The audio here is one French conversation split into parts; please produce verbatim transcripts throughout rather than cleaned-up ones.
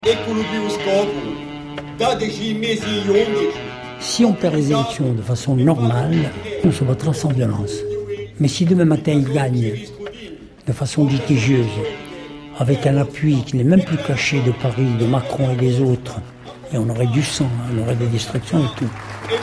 Si on perd les élections de façon normale, on se battra sans violence. Mais si demain matin il gagne de façon litigieuse, avec un appui qui n'est même plus caché de Paris, de Macron et des autres, et on aurait du sang, on aurait des destructions et tout.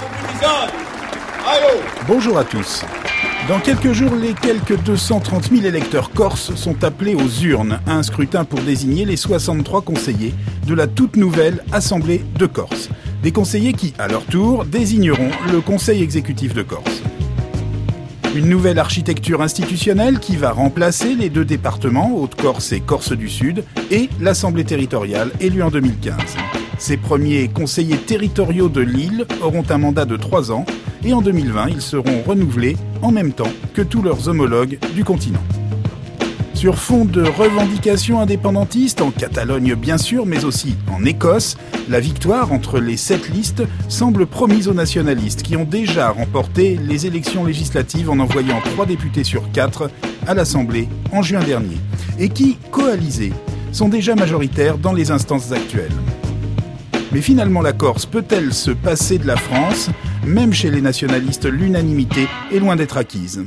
Bonjour à tous. Dans quelques jours, les quelques deux cent trente mille électeurs corses sont appelés aux urnes à un scrutin pour désigner les soixante-trois conseillers de la toute nouvelle Assemblée de Corse. Des conseillers qui, à leur tour, désigneront le Conseil exécutif de Corse. Une nouvelle architecture institutionnelle qui va remplacer les deux départements, Haute-Corse et Corse du Sud, et l'Assemblée territoriale élue en deux mille quinze. Ces premiers conseillers territoriaux de l'île auront un mandat de trois ans et en deux mille vingt, ils seront renouvelés en même temps que tous leurs homologues du continent. Sur fond de revendications indépendantistes, en Catalogne bien sûr, mais aussi en Écosse, la victoire entre les sept listes semble promise aux nationalistes qui ont déjà remporté les élections législatives en envoyant trois députés sur quatre à l'Assemblée en juin dernier et qui, coalisés, sont déjà majoritaires dans les instances actuelles. Mais finalement, la Corse peut-elle se passer de la France ? Même chez les nationalistes, l'unanimité est loin d'être acquise.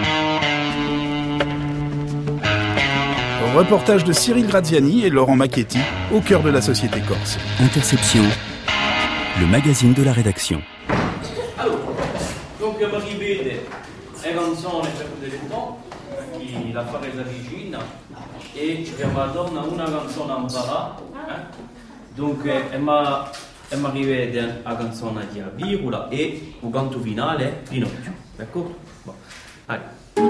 Reportage de Cyril Graziani et Laurent Macchetti au cœur de la société corse. Interception, le magazine de la rédaction. Alors, donc abbiamo rivede una canzone per l'eletto che la fa l'origine e che Madonna una canzone ancora, donc Emma Emma rivede la canzone di Virula e il canto finale Pinocchio, d'accordo? Bon. Allez.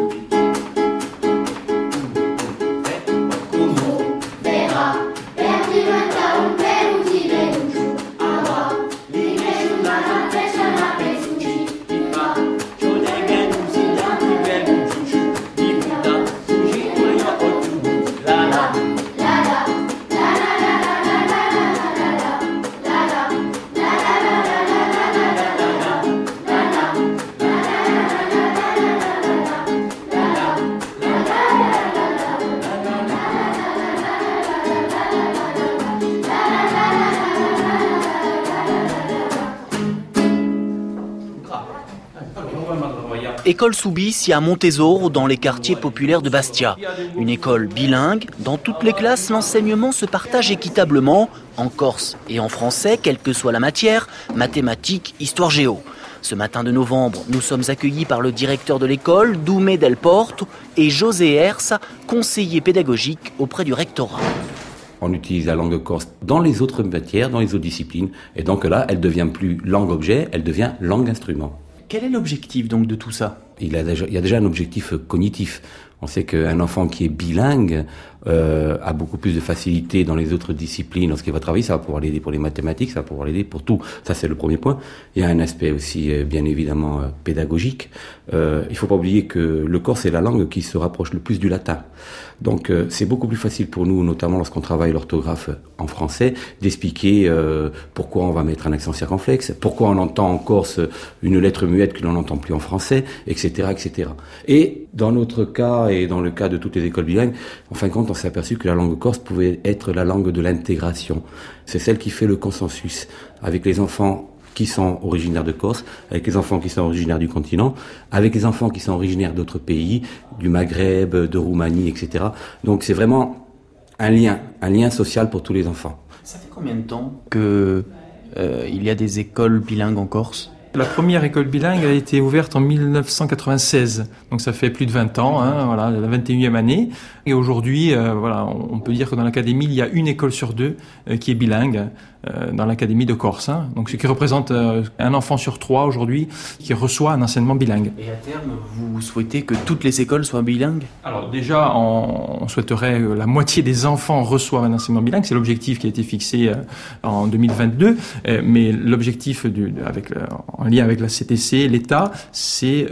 École Soubise à Montesoro, dans les quartiers populaires de Bastia. Une école bilingue. Dans toutes les classes, l'enseignement se partage équitablement, en corse et en français, quelle que soit la matière, mathématiques, histoire géo. Ce matin de novembre, nous sommes accueillis par le directeur de l'école, Doumé Del Porto, et José Hersa, conseiller pédagogique auprès du rectorat. On utilise la langue corse dans les autres matières, dans les autres disciplines. Et donc là, elle devient plus langue-objet, elle devient langue-instrument. Quel est l'objectif donc de tout ça ? Il, a déjà, il y a déjà un objectif cognitif. On sait qu'un enfant qui est bilingue euh, a beaucoup plus de facilité dans les autres disciplines. Lorsqu'il va travailler, ça va pouvoir l'aider pour les mathématiques, ça va pouvoir l'aider pour tout. Ça, c'est le premier point. Il y a un aspect aussi, euh, bien évidemment, euh, pédagogique. Euh, il ne faut pas oublier que le corse est la langue qui se rapproche le plus du latin. Donc, euh, c'est beaucoup plus facile pour nous, notamment lorsqu'on travaille l'orthographe en français, d'expliquer euh, pourquoi on va mettre un accent circonflexe, pourquoi on entend en corse une lettre muette que l'on n'entend plus en français, et cetera, et cetera. Et dans notre cas, et dans le cas de toutes les écoles bilingues, en fin de compte, on s'est aperçu que la langue corse pouvait être la langue de l'intégration. C'est celle qui fait le consensus avec les enfants qui sont originaires de Corse, avec les enfants qui sont originaires du continent, avec les enfants qui sont originaires d'autres pays, du Maghreb, de Roumanie, et cetera. Donc c'est vraiment un lien, un lien social pour tous les enfants. Ça fait combien de temps que euh, il y a des écoles bilingues en Corse ? La première école bilingue a été ouverte en dix-neuf cent quatre-vingt-seize, donc ça fait plus de vingt ans, hein, voilà, la vingt et unième année. Et aujourd'hui, euh, voilà, on peut dire que dans l'académie, il y a une école sur deux euh, qui est bilingue euh, dans l'académie de Corse. Hein, donc ce qui représente euh, un enfant sur trois aujourd'hui qui reçoit un enseignement bilingue. Et à terme, vous souhaitez que toutes les écoles soient bilingues ? Alors déjà, on, on souhaiterait que la moitié des enfants reçoivent un enseignement bilingue. C'est l'objectif qui a été fixé euh, en deux mille vingt-deux. Euh, mais l'objectif du, avec le, en lien avec la C T C, l'État, c'est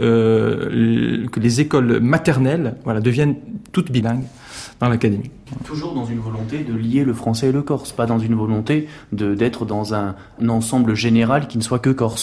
euh, que les écoles maternelles, voilà, deviennent toutes bilingues dans l'académie. Toujours dans une volonté de lier le français et le corse, pas dans une volonté de, d'être dans un, un ensemble général qui ne soit que corse.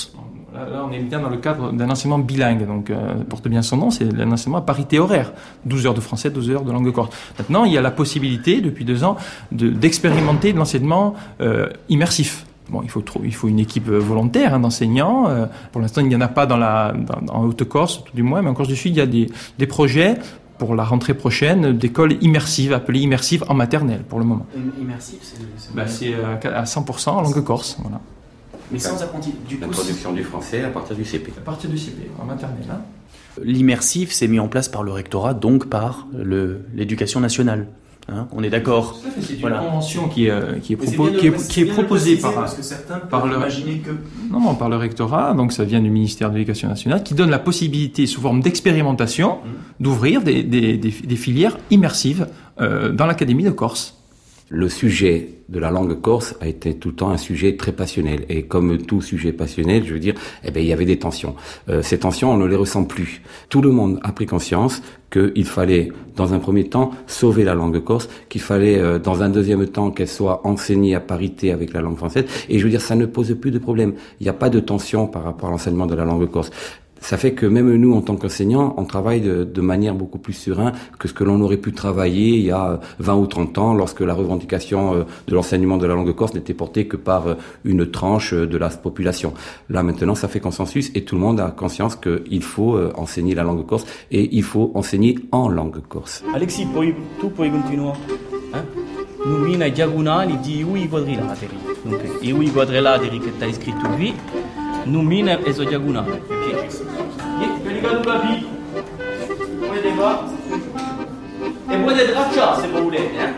Là, là, on est bien dans le cadre d'un enseignement bilingue, donc euh, porte bien son nom, c'est un enseignement à parité horaire, douze heures de français, douze heures de langue corse. Maintenant, il y a la possibilité, depuis deux ans, de, d'expérimenter de l'enseignement euh, immersif. Bon, il faut, il faut une équipe volontaire hein, d'enseignants. Euh, pour l'instant, il n'y en a pas dans la, dans, en Haute-Corse, tout du moins, mais en Corse du Sud, il y a des, des projets pour la rentrée prochaine d'écoles immersives, appelées immersives en maternelle, pour le moment. Immersif, c'est... C'est, bah, c'est euh, à cent pour cent en langue corse, voilà. Mais sans apprenti. Du coup, l'introduction du français à partir du C P. À partir du C P, en maternelle. Hein. L'immersif s'est mis en place par le rectorat, donc par le, l'éducation nationale. Hein, on est d'accord. C'est une voilà. convention qui est, qui est, propo- qui est, qui est proposée par, parce que certains par le imaginer que non, non, par le rectorat, donc ça vient du ministère de l'Éducation nationale, qui donne la possibilité, sous forme d'expérimentation, mmh. d'ouvrir des, des, des, des filières immersives euh, dans l'Académie de Corse. Le sujet de la langue corse a été tout le temps un sujet très passionnel. Et comme tout sujet passionnel, je veux dire, eh ben, il y avait des tensions. Euh, ces tensions, on ne les ressent plus. Tout le monde a pris conscience qu'il fallait, dans un premier temps, sauver la langue corse, qu'il fallait, euh, dans un deuxième temps, qu'elle soit enseignée à parité avec la langue française. Et je veux dire, ça ne pose plus de problème. Il n'y a pas de tension par rapport à l'enseignement de la langue corse. Ça fait que même nous, en tant qu'enseignants, on travaille de, de manière beaucoup plus sereine que ce que l'on aurait pu travailler il y a vingt ou trente ans, lorsque la revendication de l'enseignement de la langue corse n'était portée que par une tranche de la population. Là, maintenant, ça fait consensus et tout le monde a conscience qu'il faut enseigner la langue corse et il faut enseigner en langue corse. Alexis, puoi, tu puoi continuare? Eh? Nomina i diagonali di ui quadrilateri. Donc, i ui quadrilateri che t'hai scritto qui, nomina eso diagonale. Ve li capi? Volete qua? E potete tracciare se volete, eh?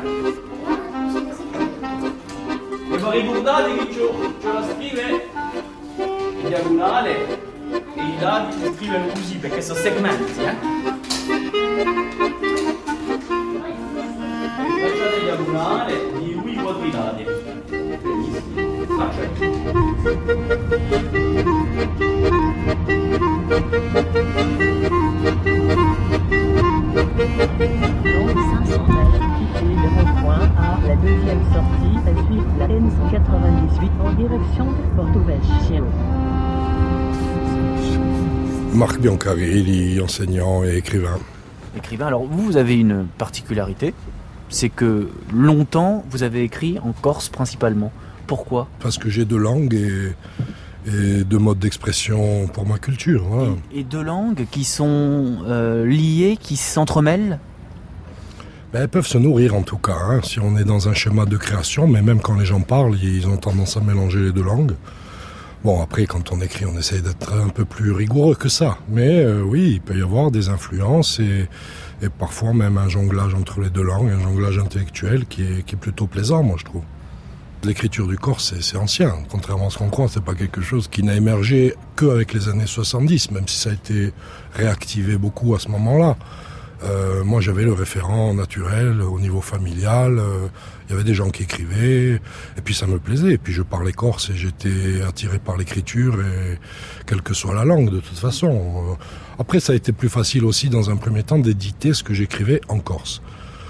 E poi ricordate che c'ho, c'ho la scrive in diagonale e i dati si scrivono così perché sono segmenti, eh? Tracciate in diagonale di ui quadrilateri. Donc cinq cents mètres, quitter le rond-point à la deuxième sortie, à suivre la N cent quatre-vingt-dix-huit en direction de Porto Vecchio. Marc Biancarilli, enseignant et écrivain. Écrivain, alors vous, vous avez une particularité, c'est que longtemps, vous avez écrit en corse principalement. Pourquoi ? Parce que j'ai deux langues et, et deux modes d'expression pour ma culture. Voilà. Et, et deux langues qui sont euh, liées, qui s'entremêlent ? Ben, elles peuvent se nourrir en tout cas, hein, si on est dans un schéma de création, mais même quand les gens parlent, ils ont tendance à mélanger les deux langues. Bon, après, quand on écrit, on essaye d'être un peu plus rigoureux que ça. Mais euh, oui, il peut y avoir des influences et, et parfois même un jonglage entre les deux langues, un jonglage intellectuel qui est, qui est plutôt plaisant, moi, je trouve. L'écriture du corse, c'est, c'est ancien. Contrairement à ce qu'on croit, c'est pas quelque chose qui n'a émergé qu'avec les années soixante-dix, même si ça a été réactivé beaucoup à ce moment-là. Euh, moi, j'avais le référent naturel au niveau familial. Euh, il y avait des gens qui écrivaient, et puis ça me plaisait. Et puis je parlais corse et j'étais attiré par l'écriture, et quelle que soit la langue, de toute façon. Euh, après, ça a été plus facile aussi, dans un premier temps, d'éditer ce que j'écrivais en corse.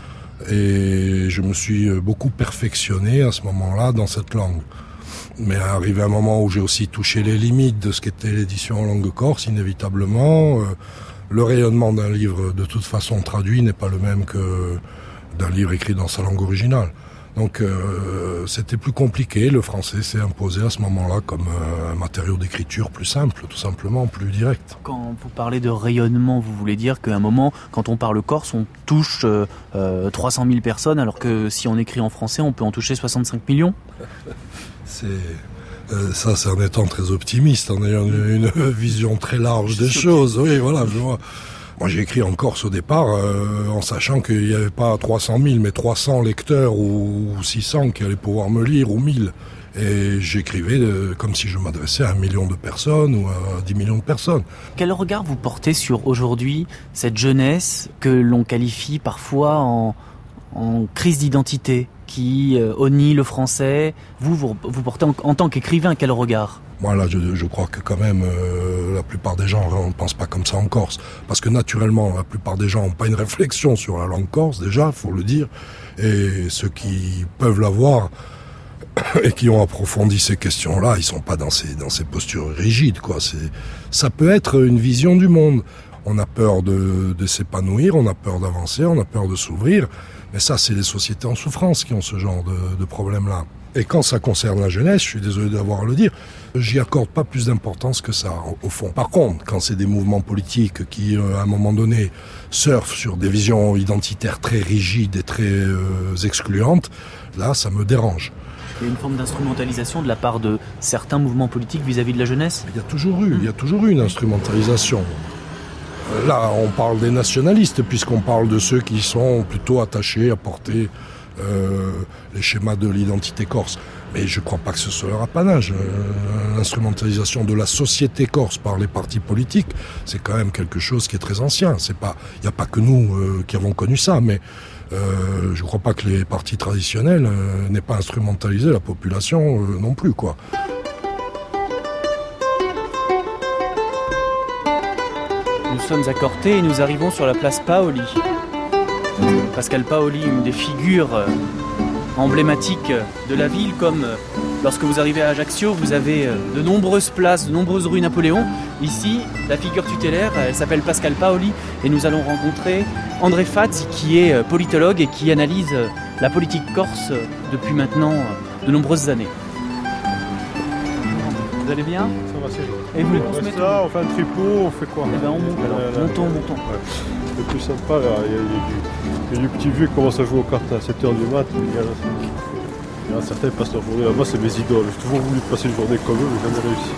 Et je me suis beaucoup perfectionné à ce moment-là dans cette langue. Mais arrivé un moment où j'ai aussi touché les limites de ce qu'était l'édition en langue corse, inévitablement, euh, le rayonnement d'un livre de toute façon traduit n'est pas le même que d'un livre écrit dans sa langue originale. Donc euh, c'était plus compliqué, le français s'est imposé à ce moment-là comme euh, un matériau d'écriture plus simple, tout simplement, plus direct. Quand vous parlez de rayonnement, vous voulez dire qu'à un moment, quand on parle corse, on touche euh, euh, trois cent mille personnes, alors que si on écrit en français, on peut en toucher soixante-cinq millions ? C'est... Euh, ça, c'est en étant très optimiste, en ayant une, une vision très large des choses. Oui, voilà, je vois. Moi, j'ai écrit en Corse au départ, euh, en sachant qu'il n'y avait pas trois cent mille, mais trois cents lecteurs ou six cents qui allaient pouvoir me lire, ou mille. Et j'écrivais euh, comme si je m'adressais à un million de personnes ou à dix millions de personnes. Quel regard vous portez sur aujourd'hui cette jeunesse que l'on qualifie parfois en, en crise d'identité, qui euh, honnie le français? Vous, vous, vous portez en, en tant qu'écrivain, quel regard? Moi, là, je, je crois que quand même, euh, la plupart des gens ne pensent pas comme ça en Corse. Parce que naturellement, la plupart des gens n'ont pas une réflexion sur la langue corse, déjà, il faut le dire. Et ceux qui peuvent l'avoir et qui ont approfondi ces questions-là, ils sont pas dans ces, dans ces postures rigides, quoi. C'est, ça peut être une vision du monde. On a peur de, de s'épanouir, on a peur d'avancer, on a peur de s'ouvrir. Mais ça, c'est les sociétés en souffrance qui ont ce genre de, de problème-là. Et quand ça concerne la jeunesse, je suis désolé d'avoir à le dire, j'y accorde pas plus d'importance que ça, au fond. Par contre, quand c'est des mouvements politiques qui, à un moment donné, surfent sur des visions identitaires très rigides et très euh, excluantes, là, ça me dérange. Il y a une forme d'instrumentalisation de la part de certains mouvements politiques vis-à-vis de la jeunesse ? Il y a toujours eu, il y a toujours eu une instrumentalisation. Là, on parle des nationalistes, puisqu'on parle de ceux qui sont plutôt attachés à porter euh, les schémas de l'identité corse. Mais je ne crois pas que ce soit leur apanage. Euh, l'instrumentalisation de la société corse par les partis politiques, c'est quand même quelque chose qui est très ancien. C'est pas, il n'y a pas que nous euh, qui avons connu ça, mais euh, je ne crois pas que les partis traditionnels euh, n'aient pas instrumentalisé la population euh, non plus, quoi. Nous sommes à Corté et nous arrivons sur la place Paoli. Pascal Paoli, une des figures euh, emblématiques de la ville, comme euh, lorsque vous arrivez à Ajaccio, vous avez euh, de nombreuses places, de nombreuses rues Napoléon. Ici, la figure tutélaire, elle s'appelle Pascal Paoli et nous allons rencontrer André Faz, qui est euh, politologue et qui analyse euh, la politique corse euh, depuis maintenant euh, de nombreuses années. Vous allez bien ? Ça va, c'est bon. Et vous voulez qu'on on se mette là, on fait un tripot, on fait quoi ? Eh ben on monte alors, là, là, montons, là. montons. Ouais. Le plus sympa, là, il y, a, il, y a du, il y a du petit vieux qui commence à jouer aux cartes à sept heures du mat. Il y, a, il y en a certains qui passent leur journée là-bas, c'est mes idoles. J'ai toujours voulu passer une journée comme eux, mais jamais réussi.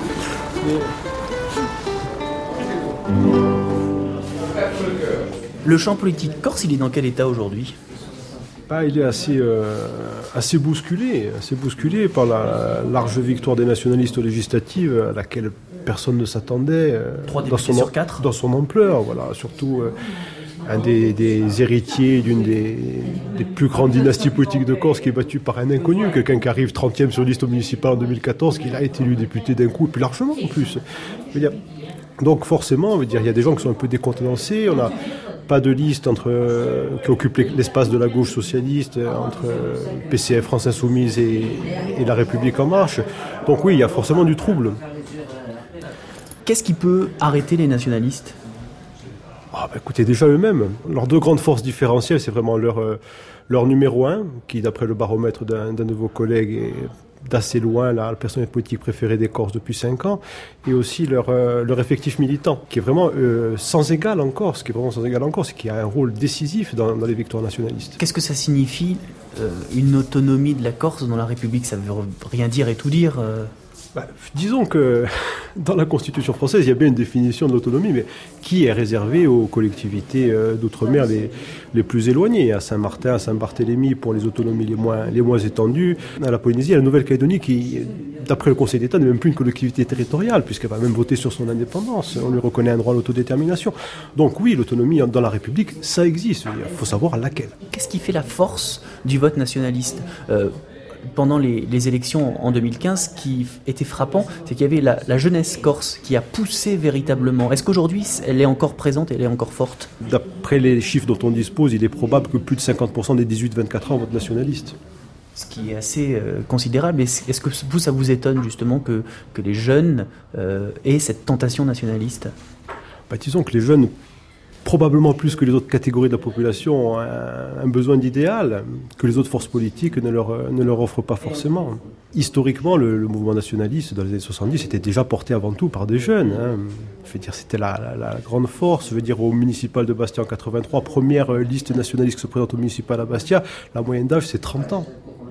Le champ politique corse, il est dans quel état aujourd'hui ? Bah, il est assez, euh, assez bousculé, assez bousculé par la large victoire des nationalistes aux législatives à laquelle personne ne s'attendait. Euh, Trois dans députés son, sur quatre. Dans son ampleur, voilà. Surtout euh, un des, des héritiers d'une des, des plus grandes dynasties politiques de Corse qui est battu par un inconnu, quelqu'un qui arrive trentième sur liste municipale en deux mille quatorze, qui a été élu député d'un coup, et plus largement en plus. Je veux dire, donc forcément, je veux dire, il y a des gens qui sont un peu décontenancés, on a pas de liste entre, euh, qui occupe l'espace de la gauche socialiste euh, entre euh, P C F, France Insoumise et, et La République En Marche. Donc oui, il y a forcément du trouble. Qu'est-ce qui peut arrêter les nationalistes ? Ah, bah, écoutez, déjà eux-mêmes, leurs deux grandes forces différentielles, c'est vraiment leur, euh, leur numéro un, qui d'après le baromètre d'un, d'un de vos collègues est d'assez loin la, la personnalité politique préférée des Corses depuis cinq ans, et aussi leur, euh, leur effectif militant, qui est vraiment euh, sans égal en Corse, qui est vraiment sans égal en Corse, qui a un rôle décisif dans, dans les victoires nationalistes. Qu'est-ce que ça signifie, euh, une autonomie de la Corse dans la République ? Ça veut rien dire et tout dire euh... Bah, disons que dans la Constitution française, il y a bien une définition de l'autonomie, mais qui est réservée aux collectivités euh, d'outre-mer les, les plus éloignées, à Saint-Martin, à Saint-Barthélemy pour les autonomies les moins, les moins étendues, à la Polynésie, à la Nouvelle-Calédonie qui, d'après le Conseil d'État, n'est même plus une collectivité territoriale, puisqu'elle va même voter sur son indépendance. On lui reconnaît un droit à l'autodétermination. Donc oui, l'autonomie dans la République, ça existe. Il faut savoir laquelle. Qu'est-ce qui fait la force du vote nationaliste ? euh, Pendant les, les élections en deux mille quinze, ce qui était frappant, c'est qu'il y avait la, la jeunesse corse qui a poussé véritablement. Est-ce qu'aujourd'hui, elle est encore présente, elle est encore forte ? D'après les chiffres dont on dispose, il est probable que plus de cinquante pour cent des dix-huit vingt-quatre ans votent nationalistes. Ce qui est assez euh, considérable. Est-ce que vous, ça vous étonne justement que, que les jeunes euh, aient cette tentation nationaliste ? Bah, disons que les jeunes, probablement plus que les autres catégories de la population, ont un, un besoin d'idéal que les autres forces politiques ne leur, ne leur offrent pas forcément. Historiquement, le, le mouvement nationaliste dans les années soixante-dix était déjà porté avant tout par des jeunes. Hein. Je veux dire, c'était la, la, la grande force. Je veux dire, au municipal de Bastia en quatre-vingt-trois, première liste nationaliste qui se présente au municipal à Bastia, la moyenne d'âge c'est trente ans.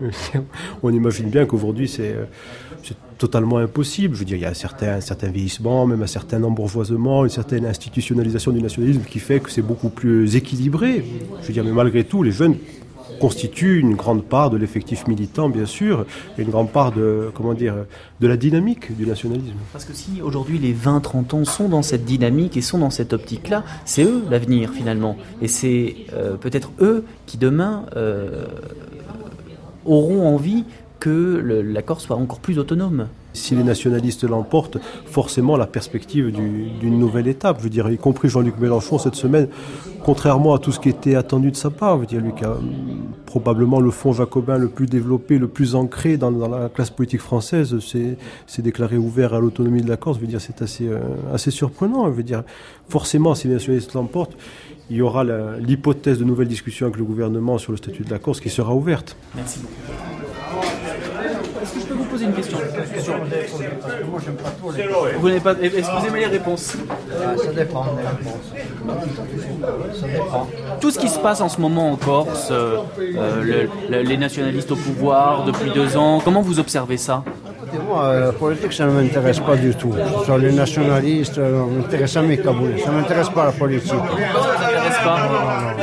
On imagine bien qu'aujourd'hui c'est, c'est totalement impossible. Je veux dire, il y a un certain, un certain vieillissement, même un certain embourgeoisement, une certaine institutionnalisation du nationalisme qui fait que c'est beaucoup plus équilibré. Je veux dire, mais malgré tout, les jeunes constituent une grande part de l'effectif militant, bien sûr, et une grande part de, comment dire, de la dynamique du nationalisme. Parce que si aujourd'hui les vingt trente ans sont dans cette dynamique et sont dans cette optique-là, c'est eux l'avenir finalement. Et c'est euh, peut-être eux qui demain euh, auront envie que le, la Corse soit encore plus autonome. Si les nationalistes l'emportent, forcément la perspective du, d'une nouvelle étape, je veux dire, y compris Jean-Luc Mélenchon cette semaine, contrairement à tout ce qui était attendu de sa part, je veux dire, lui qui a probablement le fond jacobin le plus développé, le plus ancré dans, dans la classe politique française, c'est, c'est déclaré ouvert à l'autonomie de la Corse. Je veux dire, c'est assez, euh, assez surprenant. Je veux dire, forcément, si les nationalistes l'emportent, il y aura la, l'hypothèse de nouvelles discussions avec le gouvernement sur le statut de la Corse qui sera ouverte. Merci beaucoup. Est-ce que je peux vous poser une question sur... Vous n'avez pas... Excusez-moi les réponses. Ça dépend des réponses. Ça dépend. Tout ce qui se passe en ce moment en Corse, euh, euh, le, le, les nationalistes au pouvoir depuis deux ans, comment vous observez ça ? Écoutez, moi, la politique, ça ne m'intéresse pas du tout. Sur les nationalistes, ça ne m'intéresse jamais Kaboul. Ça ne m'intéresse pas la politique. Ça ne vous intéresse pas ?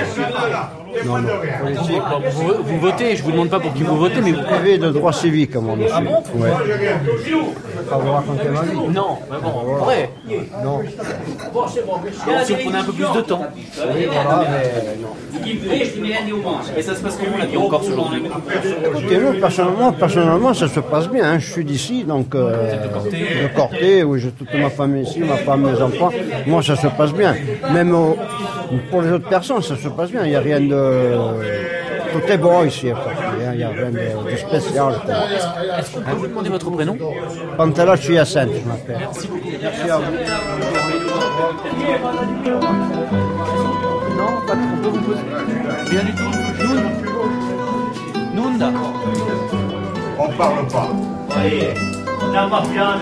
Non, non. Politique. Vous, vous votez, je ne vous demande pas pour qui vous votez, mais vous... privé de droits civiques, à mon avis. Ah bon ? Ouais. Je ne vais pas vous raconter ma vie. Non, mais bon, on pourrait. Non. Si on prenait un peu plus de temps. Oui, voilà, mais non. Et ça se passe comment la vie en Corse aujourd'hui ? Écoutez, nous, personnellement, personnellement, ça se passe bien. Hein. Je suis d'ici, donc... Euh, de Corté. De Corté, oui, j'ai toute ma famille ici, ma femme, mes enfants. Moi, ça se passe bien. Même au, pour les autres personnes, ça se passe bien. Il n'y a rien de... Tout est bon ici, il n'y a rien de, de spécial. Est-ce qu'on peut vous demander votre prénom ? Pantala Chiacente, je m'appelle. Merci beaucoup. Merci à vous. Non, pas trop. On peut vous poser. Rien du tout. Noun. Noun. On parle pas. Oui. La mafia.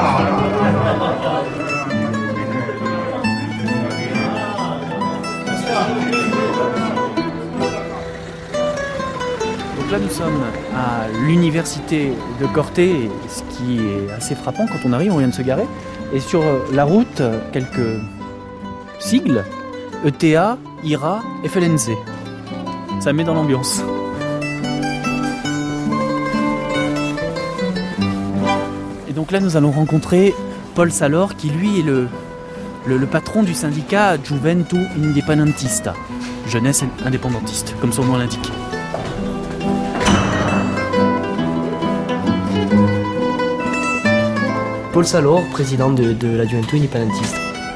Donc là, nous sommes à l'université de Corté, et ce qui est assez frappant quand on arrive, on vient de se garer. Et sur la route, quelques sigles, E T A, I R A, F L N Z. Ça met dans l'ambiance. Et donc là, nous allons rencontrer Paul Salor, qui lui est le, le, le patron du syndicat Juventud Independentista, jeunesse indépendantiste, comme son nom l'indique. Paul Salor, président de, de la Juventud Independentista.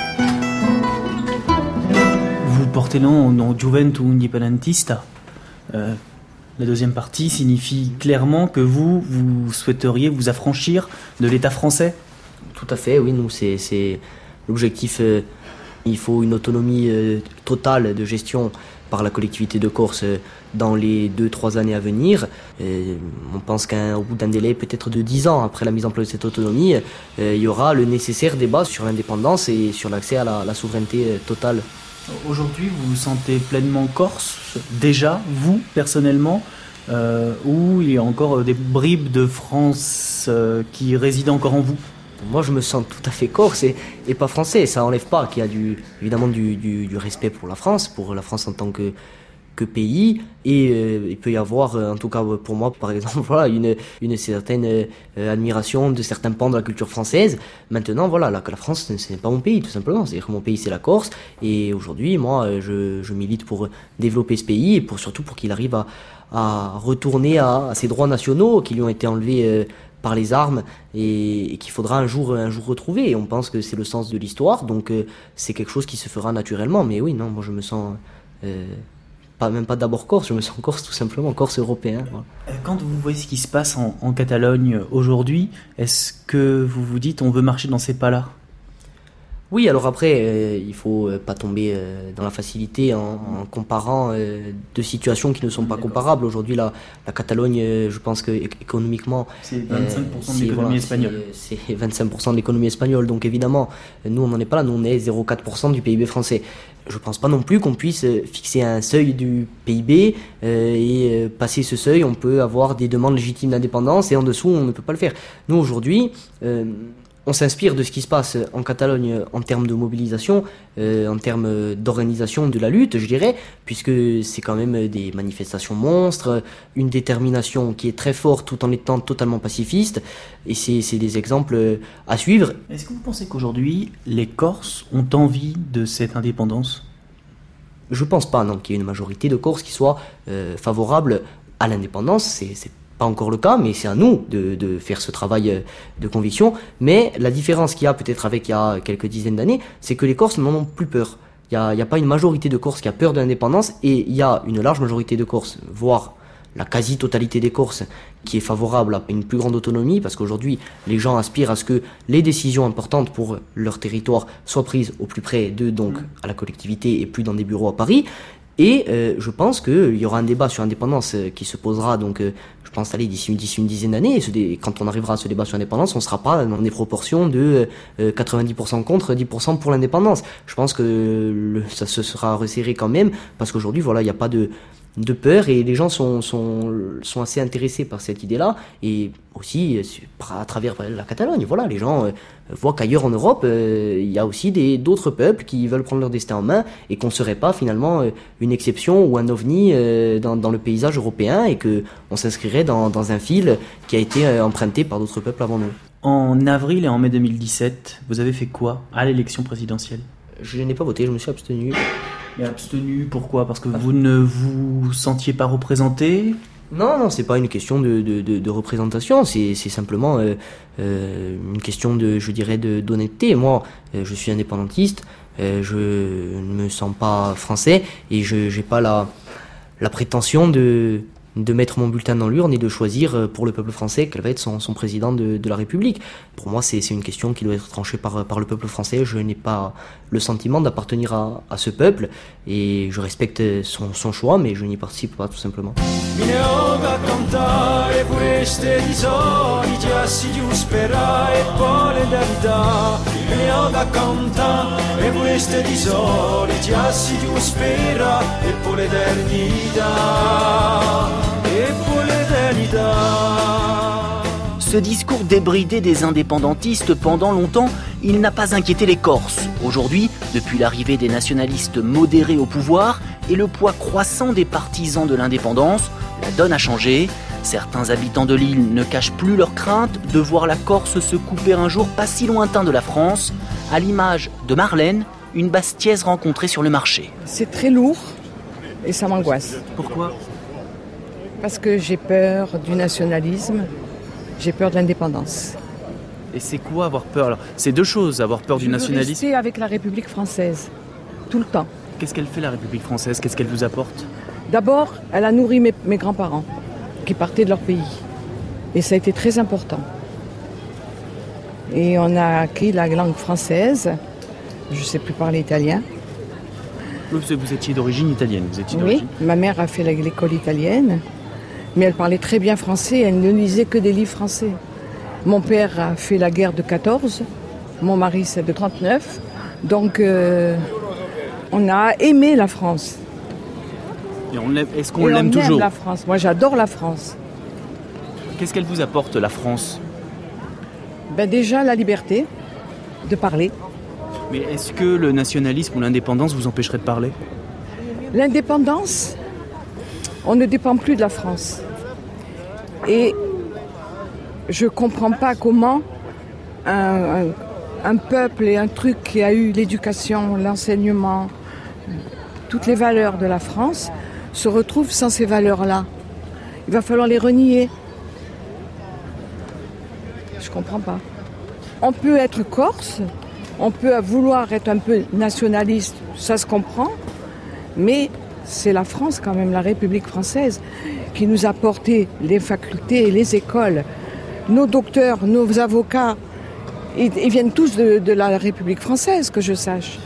Vous portez le nom, nom Juventud Independentista. Euh, la deuxième partie signifie clairement que vous, vous souhaiteriez vous affranchir de l'État français ? Tout à fait, oui, nous, c'est, c'est l'objectif. Euh, il faut une autonomie euh, totale de gestion par la collectivité de Corse euh, dans les deux trois années à venir. Euh, on pense qu'au bout d'un délai peut-être de dix ans après la mise en place de cette autonomie, euh, il y aura le nécessaire débat sur l'indépendance et sur l'accès à la, la souveraineté euh, totale. Aujourd'hui, vous vous sentez pleinement corse, déjà, vous, personnellement, euh, ou il y a encore des bribes de France euh, qui résident encore en vous ? Moi, je me sens tout à fait corse et, et pas français. Ça n'enlève pas qu'il y a du, évidemment du, du, du respect pour la France, pour la France en tant que, que pays. Et euh, il peut y avoir, en tout cas pour moi, par exemple, voilà, une, une certaine euh, admiration de certains pans de la culture française. Maintenant, voilà, la, la France, ce n'est pas mon pays, tout simplement. C'est-à-dire que mon pays, c'est la Corse. Et aujourd'hui, moi, je, je milite pour développer ce pays et pour, surtout pour qu'il arrive à, à retourner à, à ses droits nationaux qui lui ont été enlevés euh, par les armes et, et qu'il faudra un jour, un jour retrouver. Et on pense que c'est le sens de l'histoire, donc euh, c'est quelque chose qui se fera naturellement. Mais oui, non, moi je me sens euh, pas, même pas d'abord corse, je me sens corse tout simplement, corse européen. Voilà. Quand vous voyez ce qui se passe en, en Catalogne aujourd'hui, est-ce que vous vous dites on veut marcher dans ces pas-là ? Oui, alors après, euh, il ne faut euh, pas tomber euh, dans la facilité en, en comparant euh, deux situations qui ne sont pas comparables. Aujourd'hui, la, la Catalogne, euh, je pense qu'économiquement... C'est vingt-cinq pour cent euh, de l'économie voilà, espagnole. C'est, c'est vingt-cinq pour cent de l'économie espagnole. Donc évidemment, nous, on n'en est pas là. Nous, on est zéro virgule quatre pour cent du P I B français. Je ne pense pas non plus qu'on puisse fixer un seuil du P I B euh, et euh, passer ce seuil, on peut avoir des demandes légitimes d'indépendance et en dessous, on ne peut pas le faire. Nous, aujourd'hui... Euh, On s'inspire de ce qui se passe en Catalogne en termes de mobilisation, euh, en termes d'organisation de la lutte, je dirais, puisque c'est quand même des manifestations monstres, une détermination qui est très forte tout en étant totalement pacifiste, et c'est, c'est des exemples à suivre. Est-ce que vous pensez qu'aujourd'hui, les Corses ont envie de cette indépendance ? Je pense pas, non, qu'il y ait une majorité de Corses qui soit euh, favorable à l'indépendance, c'est, c'est pas encore le cas, mais c'est à nous de, de faire ce travail de conviction. Mais la différence qu'il y a peut-être avec il y a quelques dizaines d'années, c'est que les Corses n'en ont plus peur. Il n'y a, il y a pas une majorité de Corses qui a peur de l'indépendance et il y a une large majorité de Corses, voire la quasi-totalité des Corses qui est favorable à une plus grande autonomie, parce qu'aujourd'hui, les gens aspirent à ce que les décisions importantes pour leur territoire soient prises au plus près d'eux, donc à la collectivité, et plus dans des bureaux à Paris. Et euh, je pense qu'il y aura un débat sur l'indépendance euh, qui se posera, donc euh, je pense aller d'ici, d'ici une dizaine d'années. Et ce dé- quand on arrivera à ce débat sur l'indépendance, on ne sera pas dans des proportions de euh, quatre-vingt-dix pour cent contre, dix pour cent pour l'indépendance. Je pense que le, ça se sera resserré quand même, parce qu'aujourd'hui, voilà, il n'y a pas de... de peur, et les gens sont, sont, sont assez intéressés par cette idée-là, et aussi à travers la Catalogne. Voilà, les gens euh, voient qu'ailleurs en Europe, euh, il y a aussi des, d'autres peuples qui veulent prendre leur destin en main, et qu'on ne serait pas finalement euh, une exception ou un ovni euh, dans, dans le paysage européen, et qu'on s'inscrirait dans, dans un fil qui a été euh, emprunté par d'autres peuples avant nous. En avril et en mai deux mille dix-sept, vous avez fait quoi à l'élection présidentielle ? Je n'ai pas voté, je me suis abstenu. Mais abstenu, pourquoi ? Parce que vous ne vous sentiez pas représenté ? Non, non, c'est pas une question de, de, de, de représentation, c'est, c'est simplement euh, euh, une question de, je dirais, de, d'honnêteté. Moi, euh, je suis indépendantiste, euh, je ne me sens pas français, et je n'ai pas la, la prétention de... de mettre mon bulletin dans l'urne et de choisir pour le peuple français quel va être son, son président de, de la République. Pour moi, c'est, c'est une question qui doit être tranchée par, par le peuple français. Je n'ai pas le sentiment d'appartenir à, à ce peuple, et je respecte son, son choix, mais je n'y participe pas, tout simplement. Ce discours débridé des indépendantistes pendant longtemps, il n'a pas inquiété les Corses. Aujourd'hui, depuis l'arrivée des nationalistes modérés au pouvoir et le poids croissant des partisans de l'indépendance, la donne a changé. Certains habitants de l'île ne cachent plus leur crainte de voir la Corse se couper un jour pas si lointain de la France, à l'image de Marlène, une bastiaise rencontrée sur le marché. C'est très lourd et ça m'angoisse. Pourquoi ? Parce que j'ai peur du nationalisme, j'ai peur de l'indépendance. Et c'est quoi avoir peur alors ? C'est deux choses, avoir peur Je du nationalisme. Je veux rester avec la République française, tout le temps. Qu'est-ce qu'elle fait la République française ? Qu'est-ce qu'elle vous apporte ? D'abord, elle a nourri mes, mes grands-parents qui partaient de leur pays. Et ça a été très important. Et on a acquis la langue française. Je ne sais plus parler italien. Vous étiez d'origine italienne, vous étiez d'origine. Oui, ma mère a fait l'école italienne, mais elle parlait très bien français, elle ne lisait que des livres français. Mon père a fait la guerre de quatorze, mon mari c'est de trente-neuf, donc euh, on a aimé la France. Et on l'aime, est-ce qu'on Et l'aime on toujours ? aime la France, moi j'adore la France. Qu'est-ce qu'elle vous apporte, la France ? Ben déjà la liberté de parler. Mais est-ce que le nationalisme ou l'indépendance vous empêcherait de parler ? L'indépendance, on ne dépend plus de la France. Et je ne comprends pas comment un, un, un peuple et un truc qui a eu l'éducation, l'enseignement, toutes les valeurs de la France, se retrouve sans ces valeurs-là. Il va falloir les renier. Je ne comprends pas. On peut être corse, on peut vouloir être un peu nationaliste, ça se comprend, mais c'est la France quand même, la République française, qui nous a apporté les facultés et les écoles. Nos docteurs, nos avocats, ils, ils viennent tous de, de la République française, que je sache.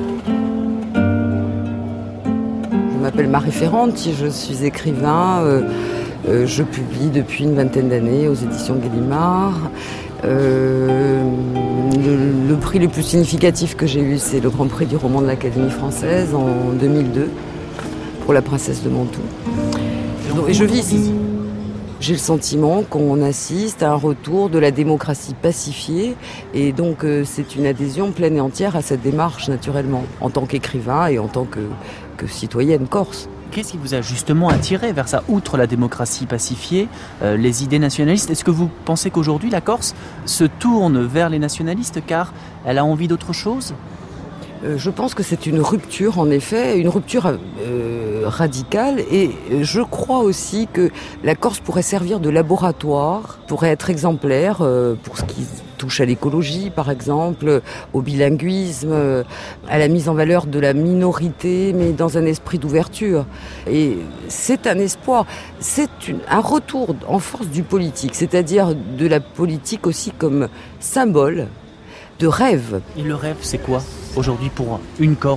Je m'appelle Marie Ferranti, je suis écrivain, euh, euh, je publie depuis une vingtaine d'années aux éditions Gallimard. Euh, le, le prix le plus significatif que j'ai eu, c'est le Grand Prix du roman de l'Académie française en deux mille deux pour La Princesse de Mantoue. Et je vis ici. J'ai le sentiment qu'on assiste à un retour de la démocratie pacifiée, et donc euh, c'est une adhésion pleine et entière à cette démarche, naturellement, en tant qu'écrivain et en tant que, que citoyenne corse. Qu'est-ce qui vous a justement attiré vers ça, outre la démocratie pacifiée, euh, les idées nationalistes ? Est-ce que vous pensez qu'aujourd'hui la Corse se tourne vers les nationalistes car elle a envie d'autre chose ? Euh, je pense que c'est une rupture, en effet, une rupture euh, euh, radicale. Et je crois aussi que la Corse pourrait servir de laboratoire, pourrait être exemplaire euh, pour ce qui touche à l'écologie, par exemple, au bilinguisme, euh, à la mise en valeur de la minorité, mais dans un esprit d'ouverture. Et c'est un espoir, c'est une, un retour en force du politique, c'est-à-dire de la politique aussi comme symbole de rêve. Et le rêve, c'est quoi aujourd'hui pour une Corse ?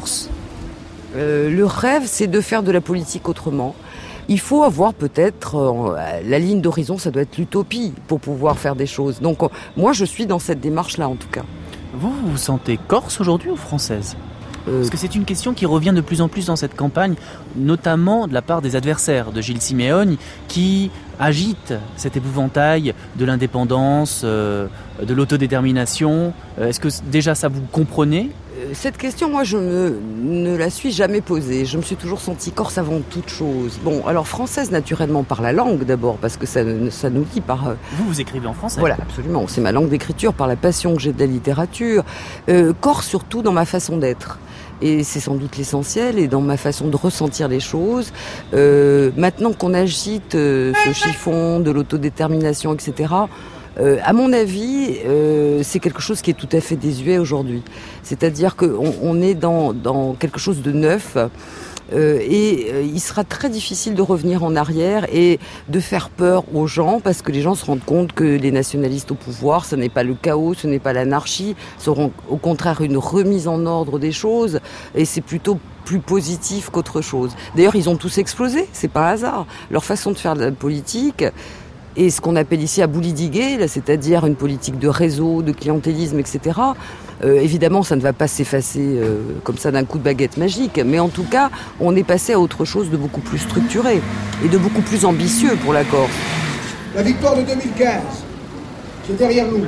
euh, Le rêve, c'est de faire de la politique autrement. Il faut avoir peut-être, euh, la ligne d'horizon, ça doit être l'utopie pour pouvoir faire des choses. Donc euh, moi, je suis dans cette démarche-là, en tout cas. Vous, vous vous sentez corse aujourd'hui ou française ? Parce que c'est une question qui revient de plus en plus dans cette campagne, notamment de la part des adversaires de Gilles Simeone, qui agitent cet épouvantail de l'indépendance, euh, de l'autodétermination. Euh, est-ce que déjà ça vous comprenez ? Cette question, moi, je me, ne la suis jamais posée. Je me suis toujours sentie corse avant toute chose. Bon, alors française, naturellement, par la langue d'abord, parce que ça, ça nous lie par... Vous, vous écrivez en français ? Voilà, absolument. C'est ma langue d'écriture, par la passion que j'ai de la littérature. Euh, corse, surtout, dans ma façon d'être. Et c'est sans doute l'essentiel, et dans ma façon de ressentir les choses. Euh, maintenant qu'on agite euh, ce chiffon de l'autodétermination, et cetera, euh, à mon avis, euh, c'est quelque chose qui est tout à fait désuet aujourd'hui. C'est-à-dire qu'on on est dans, dans quelque chose de neuf, euh, et euh, il sera très difficile de revenir en arrière et de faire peur aux gens, parce que les gens se rendent compte que les nationalistes au pouvoir, ce n'est pas le chaos, ce n'est pas l'anarchie, seront au contraire une remise en ordre des choses, et c'est plutôt plus positif qu'autre chose. D'ailleurs, ils ont tous explosé, c'est pas un hasard. Leur façon de faire de la politique, et ce qu'on appelle ici à boulidiguer, c'est-à-dire une politique de réseau, de clientélisme, et cetera, euh, évidemment, ça ne va pas s'effacer euh, comme ça d'un coup de baguette magique, mais en tout cas, on est passé à autre chose de beaucoup plus structuré et de beaucoup plus ambitieux pour la Corse. La victoire de deux mille quinze, qui est derrière nous,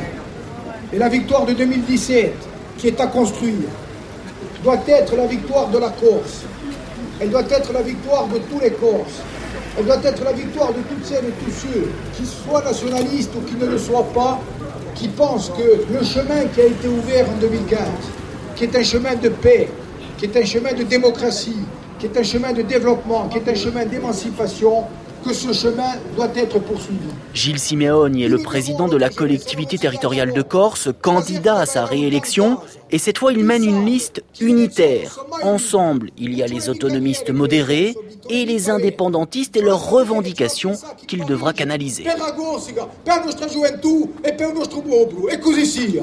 et la victoire de deux mille dix-sept, qui est à construire, doit être la victoire de la Corse. Elle doit être la victoire de tous les Corses. Elle doit être la victoire de toutes celles et tous ceux qui soient nationalistes ou qui ne le soient pas, qui pensent que le chemin qui a été ouvert en deux mille quinze, qui est un chemin de paix, qui est un chemin de démocratie, qui est un chemin de développement, qui est un chemin d'émancipation, que ce chemin doit être poursuivi. Gilles Simeone est le président de la collectivité territoriale de Corse, candidat à sa réélection, et cette fois il mène une liste unitaire. Ensemble, il y a les autonomistes modérés et les indépendantistes et leurs revendications qu'il devra canaliser. Per la Corsica, per la nostra gioventù e per il nostro popolo, e così sia.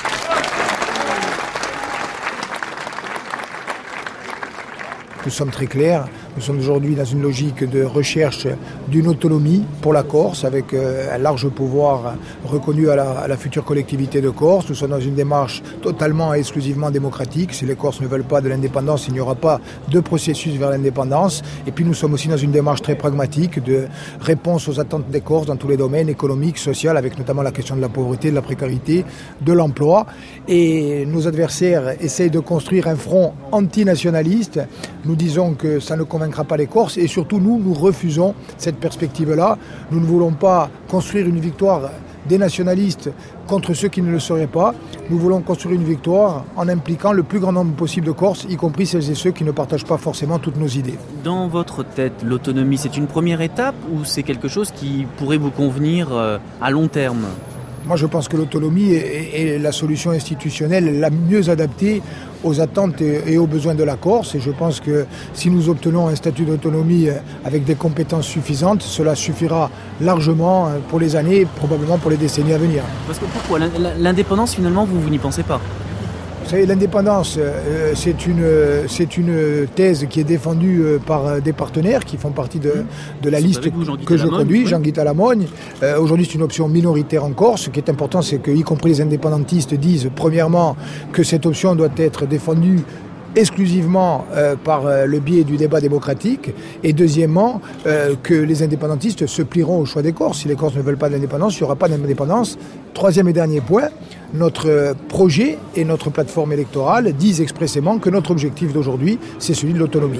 Nous sommes très clairs. Nous sommes aujourd'hui dans une logique de recherche d'une autonomie pour la Corse, avec un large pouvoir reconnu à la, à la future collectivité de Corse. Nous sommes dans une démarche totalement et exclusivement démocratique. Si les Corses ne veulent pas de l'indépendance, il n'y aura pas de processus vers l'indépendance. Et puis nous sommes aussi dans une démarche très pragmatique de réponse aux attentes des Corses dans tous les domaines économiques, sociaux, avec notamment la question de la pauvreté, de la précarité, de l'emploi. Et nos adversaires essayent de construire un front antinationaliste. Nous disons que ça ne convaincra pas les Corses, et surtout nous, nous refusons cette perspective-là. Nous ne voulons pas construire une victoire des nationalistes contre ceux qui ne le seraient pas. Nous voulons construire une victoire en impliquant le plus grand nombre possible de Corses, y compris celles et ceux qui ne partagent pas forcément toutes nos idées. Dans votre tête, l'autonomie, c'est une première étape ou c'est quelque chose qui pourrait vous convenir à long terme ? Moi, je pense que l'autonomie est, est la solution institutionnelle la mieux adaptée aux attentes et aux besoins de la Corse. Et je pense que si nous obtenons un statut d'autonomie avec des compétences suffisantes, cela suffira largement pour les années, probablement pour les décennies à venir. Parce que pourquoi l'indépendance, finalement, vous, vous n'y pensez pas ? Vous savez, l'indépendance, euh, c'est une, c'est une thèse qui est défendue euh, par des partenaires qui font partie de, de la liste vous, que je conduis, oui. Jean-Guy Talamogne. Euh, aujourd'hui, c'est une option minoritaire en Corse. Ce qui est important, c'est que, y compris les indépendantistes, disent, premièrement, que cette option doit être défendue exclusivement euh, par euh, le biais du débat démocratique, et deuxièmement euh, que les indépendantistes se plieront au choix des Corses. Si les Corses ne veulent pas d'indépendance, il n'y aura pas d'indépendance. Troisième et dernier point, notre euh, projet et notre plateforme électorale disent expressément que notre objectif d'aujourd'hui, c'est celui de l'autonomie.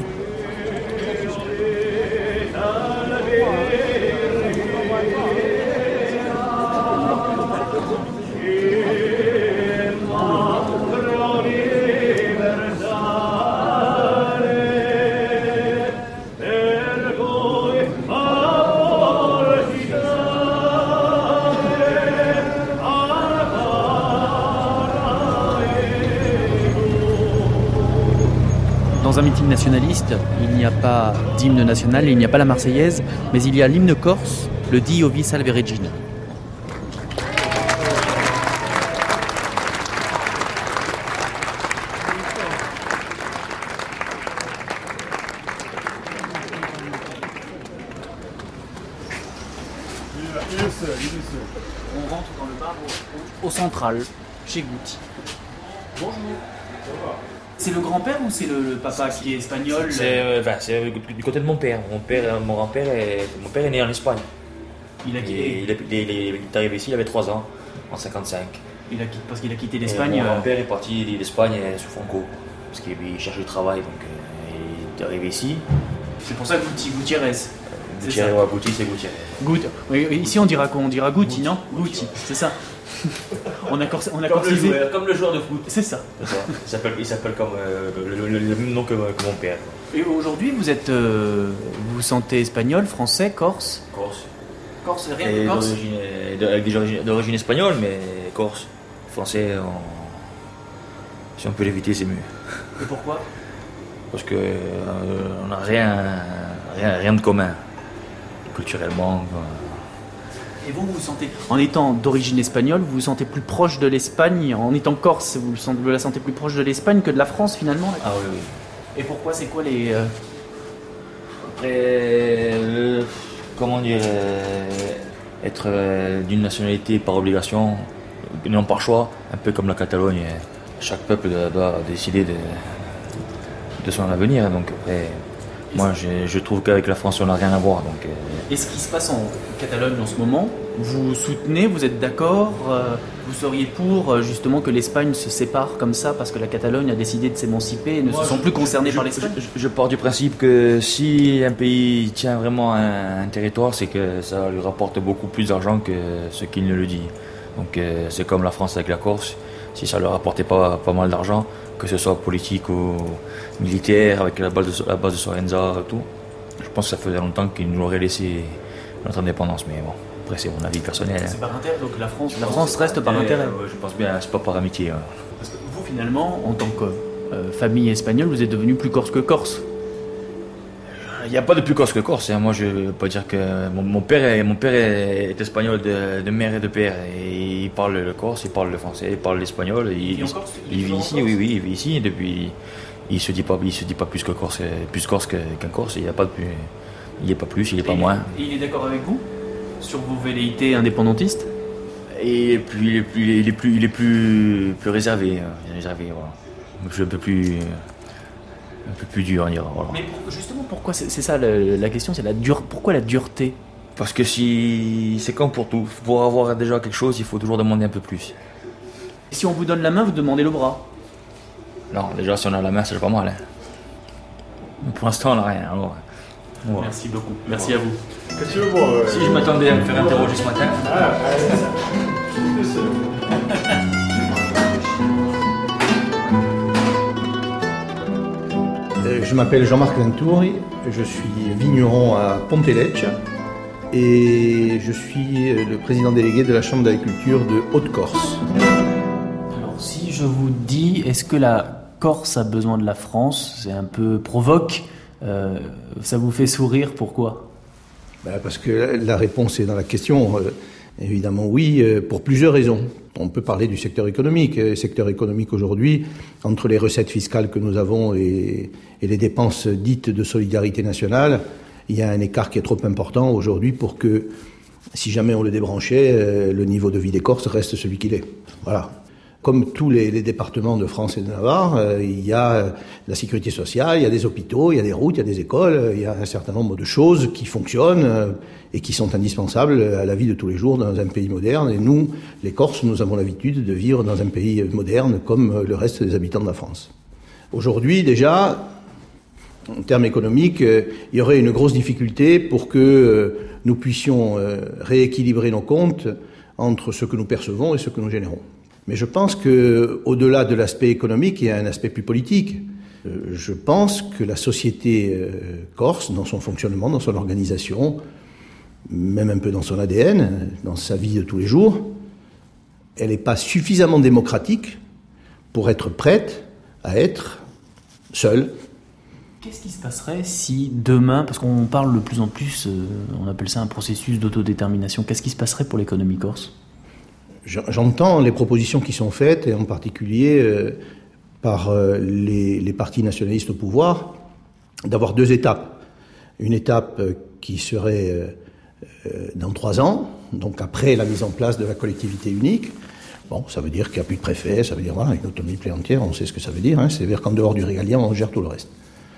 Dans un meeting nationaliste, il n'y a pas d'hymne national, il n'y a pas la Marseillaise, mais il y a l'hymne corse, le Dio vi salve Regina. On rentre dans le bar au, au, au central, chez Goutti. Bonjour. C'est le grand-père ou c'est le, le papa qui est espagnol? C'est, euh, enfin, c'est du côté de mon père. Mon père, mon grand-père, est, mon père est né en Espagne. Il a quitté. Il, il, il, il est arrivé ici, il avait trois ans, en cinquante-cinq. Il a, parce qu'il a quitté l'Espagne. Et mon euh... grand-père est parti d'Espagne sous Franco, parce qu'il cherchait du travail, donc euh, il est arrivé ici. C'est pour ça que Goutti, Gutiérrez. Gutiérrez, ouais, Goutti, c'est Gutiérrez. Goutti. Oui, ici on dira quoi? On dira Goutti, non? Goutti, c'est ça. On a, corse, on a comme, le corsisé. joueur, comme le joueur de foot. C'est ça. C'est ça. Il s'appelle, il s'appelle comme euh, le, le, le même nom que, que mon père. Et aujourd'hui, vous êtes, euh, vous vous sentez espagnol, français, corse? Corse. Corse, rien Et de corse. d'origine, avec des origines, d'origine espagnole, mais corse. Français, on... si on peut l'éviter, c'est mieux. Et pourquoi? Parce que euh, on n'a rien, rien, rien de commun culturellement. Quoi. Et vous, vous vous sentez, en étant d'origine espagnole, vous vous sentez plus proche de l'Espagne, en étant corse, vous, vous la sentez plus proche de l'Espagne que de la France finalement? Ah oui, oui. Et pourquoi? C'est quoi les... Euh... Après, euh, comment dire, euh, être euh, d'une nationalité par obligation, non par choix, un peu comme la Catalogne, chaque peuple doit, doit décider de, de son avenir. Donc après, moi je, je trouve qu'avec la France on n'a rien à voir. Donc, euh... Et ce qui se passe en Catalogne en ce moment, vous soutenez, vous êtes d'accord, euh, vous seriez pour euh, justement que l'Espagne se sépare comme ça parce que la Catalogne a décidé de s'émanciper et ne moi, se sent je, plus concernés je, par l'Espagne? je, je, je pars du principe que si un pays tient vraiment un, un territoire, c'est que ça lui rapporte beaucoup plus d'argent que ce qu'il ne le dit. Donc euh, c'est comme la France avec la Corse, si ça leur rapportait pas, pas mal d'argent, que ce soit politique ou militaire, avec la base de, la base de Sorenza et tout, je pense que ça faisait longtemps qu'ils nous auraient laissé notre indépendance, mais bon, après c'est mon avis personnel. C'est hein. par intérêt, donc la France, la France reste par intérêt. Euh, je pense bien, c'est pas par amitié. Hein. Parce que vous finalement, en tant que euh, famille espagnole, vous êtes devenu plus corse que corse. Il n'y a pas de plus corse que corse. Hein. Moi, je ne veux pas dire que mon, mon père, est, mon père est, est espagnol de, de mère et de père. Et il parle le corse, il parle le français, il parle l'espagnol. Il, il, il, il vit ici, oui, oui, il vit ici. Et depuis, il se dit pas, il se dit pas plus que corse, plus corse qu'un corse. Il n'y a pas de plus, il n'est pas plus, il n'est pas et moins. Et il est d'accord avec vous sur vos velléités indépendantistes? Et puis il est plus, il est plus, il est plus, plus réservé, il est réservé. Voilà. Je suis un peu plus. Un peu plus dur, on dira. Voilà. Mais pour, justement, pourquoi c'est, c'est ça la, la question, c'est la dure, pourquoi la dureté? Parce que si c'est comme pour tout, pour avoir déjà quelque chose, il faut toujours demander un peu plus. Et si on vous donne la main, vous demandez le bras? Non, déjà si on a la main, c'est pas mal. Hein. Mais pour l'instant, on n'a rien. Alors, voilà. Merci beaucoup. Merci voilà. à vous. Qu'est-ce que tu veux voir euh... Si je m'attendais à me faire interroger ce matin. Ah, Je m'appelle Jean-Marc Ventouri, je suis vigneron à Pontelecce et je suis le président délégué de la Chambre d'agriculture de Haute-Corse. Alors si je vous dis, est-ce que la Corse a besoin de la France? C'est un peu provoque, euh, ça vous fait sourire, pourquoi? Ben parce que la réponse est dans la question. Euh, évidemment oui, euh, pour plusieurs raisons. On peut parler du secteur économique. Le secteur économique aujourd'hui, entre les recettes fiscales que nous avons et, et les dépenses dites de solidarité nationale, il y a un écart qui est trop important aujourd'hui pour que, si jamais on le débranchait, le niveau de vie des Corses reste celui qu'il est. Voilà. Comme tous les, les départements de France et de Navarre, euh, il y a la sécurité sociale, il y a des hôpitaux, il y a des routes, il y a des écoles, il y a un certain nombre de choses qui fonctionnent euh, et qui sont indispensables à la vie de tous les jours dans un pays moderne. Et nous, les Corses, nous avons l'habitude de vivre dans un pays moderne comme le reste des habitants de la France. Aujourd'hui, déjà, en termes économiques, euh, il y aurait une grosse difficulté pour que euh, nous puissions euh, rééquilibrer nos comptes entre ce que nous percevons et ce que nous générons. Mais je pense qu'au-delà de l'aspect économique, il y a un aspect plus politique. Je pense que la société corse, dans son fonctionnement, dans son organisation, même un peu dans son A D N, dans sa vie de tous les jours, elle n'est pas suffisamment démocratique pour être prête à être seule Qu'est-ce qui se passerait si demain, parce qu'on parle de plus en plus, euh, on appelle ça un processus d'autodétermination, qu'est-ce qui se passerait pour l'économie corse ? J'entends les propositions qui sont faites, et en particulier euh, par euh, les, les partis nationalistes au pouvoir, d'avoir deux étapes. Une étape euh, qui serait euh, euh, dans trois ans, donc après la mise en place de la collectivité unique. Bon, ça veut dire qu'il n'y a plus de préfet, ça veut dire voilà, une autonomie pleine entière, on sait ce que ça veut dire, hein, c'est-à-dire qu'en dehors du régalien, on gère tout le reste.